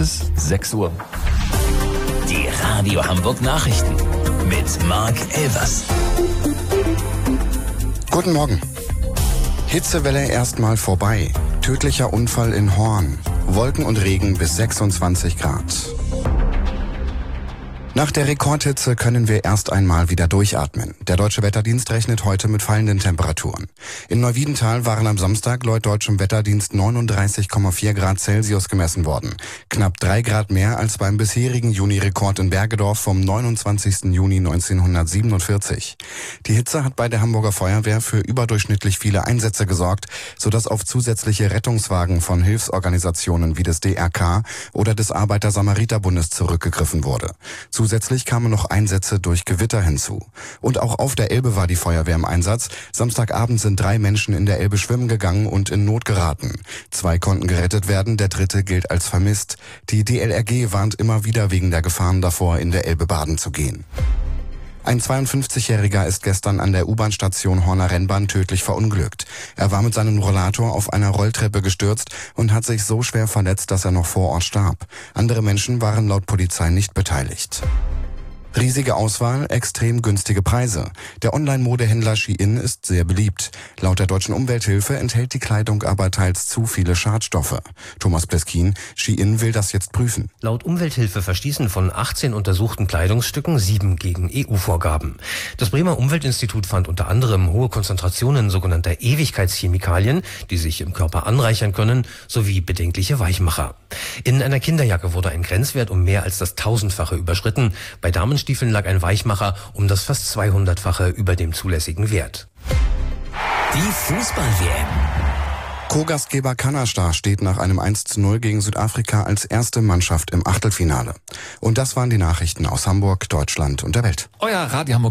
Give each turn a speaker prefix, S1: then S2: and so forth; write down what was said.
S1: es 6 Uhr.
S2: Die Radio Hamburg Nachrichten mit Marc Elvers.
S3: Guten Morgen. Hitzewelle erstmal vorbei. Tödlicher Unfall in Horn. Wolken und Regen bis 26 Grad. Nach der Rekordhitze können wir erst einmal wieder durchatmen. Der Deutsche Wetterdienst rechnet heute mit fallenden Temperaturen. In Neuwiedental waren am Samstag laut Deutschem Wetterdienst 39,4 Grad Celsius gemessen worden. Knapp 3 Grad mehr als beim bisherigen Juni-Rekord in Bergedorf vom 29. Juni 1947. Die Hitze hat bei der Hamburger Feuerwehr für überdurchschnittlich viele Einsätze gesorgt, sodass auf zusätzliche Rettungswagen von Hilfsorganisationen wie des DRK oder des Arbeiter-Samariter-Bundes zurückgegriffen wurde. Zusätzlich kamen noch Einsätze durch Gewitter hinzu. Und auch auf der Elbe war die Feuerwehr im Einsatz. Samstagabend sind 3 Menschen in der Elbe schwimmen gegangen und in Not geraten. 2 konnten gerettet werden, der 3. gilt als vermisst. Die DLRG warnt immer wieder wegen der Gefahren davor, in der Elbe baden zu gehen. Ein 52-Jähriger ist gestern an der U-Bahn-Station Horner Rennbahn tödlich verunglückt. Er war mit seinem Rollator auf einer Rolltreppe gestürzt und hat sich so schwer verletzt, dass er noch vor Ort starb. Andere Menschen waren laut Polizei nicht beteiligt. Riesige Auswahl, extrem günstige Preise. Der Online-Modehändler Shein ist sehr beliebt. Laut der Deutschen Umwelthilfe enthält die Kleidung aber teils zu viele Schadstoffe. Thomas Pleskin, Shein will das jetzt prüfen.
S4: Laut Umwelthilfe verstießen von 18 untersuchten Kleidungsstücken 7 gegen EU-Vorgaben. Das Bremer Umweltinstitut fand unter anderem hohe Konzentrationen sogenannter Ewigkeitschemikalien, die sich im Körper anreichern können, sowie bedenkliche Weichmacher. In einer Kinderjacke wurde ein Grenzwert um mehr als das 1000-fache überschritten. Bei Damenstiefeln lag ein Weichmacher um das fast 200-fache über dem zulässigen Wert.
S2: Die Fußball-WM.
S3: Co-Gastgeber Kanada steht nach einem 1:0 gegen Südafrika als erste Mannschaft im Achtelfinale. Und das waren die Nachrichten aus Hamburg, Deutschland und der Welt.
S1: Euer Radio Hamburg